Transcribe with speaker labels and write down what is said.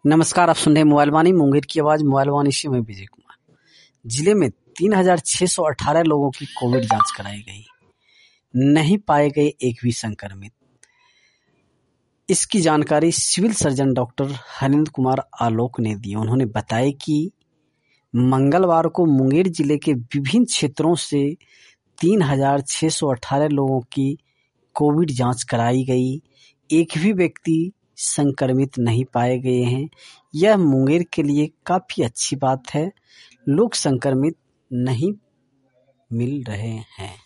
Speaker 1: नमस्कार, आप सुन रहे हैं मोबाइल वाणी मुंगेर की आवाज। मोबाइल वाणी से मैं विजय कुमार। जिले में 3618 लोगों की कोविड जांच कराई गई, नहीं पाए गए एक भी संक्रमित। इसकी जानकारी civil surgeon doctor Harendra Kumar Alok ने दी। उन्होंने बताया कि मंगलवार को मुंगेर जिले के विभिन्न क्षेत्रों से 3618 लोगों की कोविड जांच कराई गई। एक भी व्यक्ति संक्रमित नहीं पाए गए हैं। यह मुंगेर के लिए काफी अच्छी बात है। लोग संक्रमित नहीं मिल रहे हैं।